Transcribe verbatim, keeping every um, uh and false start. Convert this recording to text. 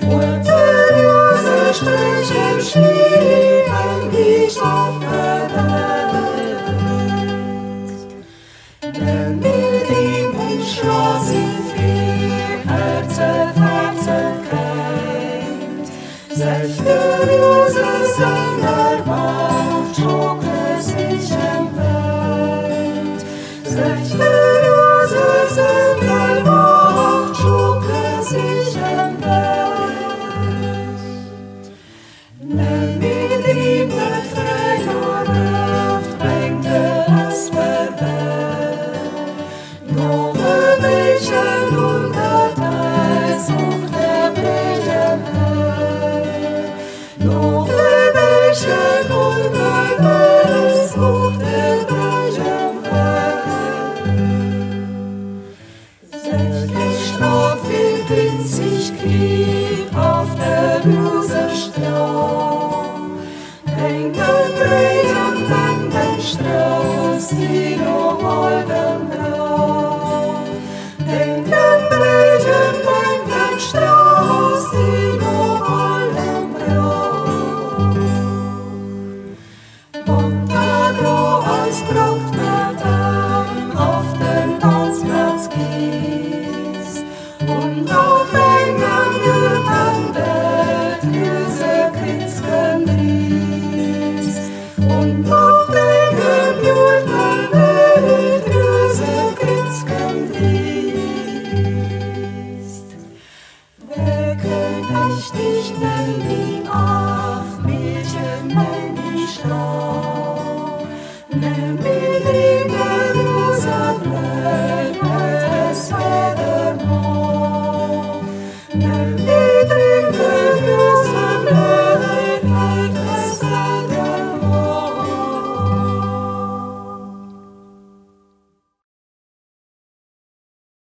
Rose Striche schlieben ich auf Nimm mir ihm und schloss ihn viel, Herze, Herze kennt. Sechte Rose seiner Macht, schoke sich empört. Sechte Rose seiner Macht, schoke sich empört. Nimm mir ihm Befreie Luft, bringte es verwehrt. Nur welche Lunderteil sucht der Brille her. Nur welche Lunderteil sucht der Brille her. Sächlich Schlaf will glitzig Krieg auf der Rose Strauch. Denken Brille, denken Strauß, die nur holden Brauch. Denken Brille, denken Strauß, die nur holden Brauch. Und da du als Brockmadam auf den Tanzplatz gehst und auf engem Jürgenbett Rüse Kritzken riechst und auf engem Jürgenbett Rüse Kritzken riechst. Wecken ich dich, nenn mich auf, Mädchen, nenn ich Schlaf. Nimm mir liebe Rosenblüt, es Federmond.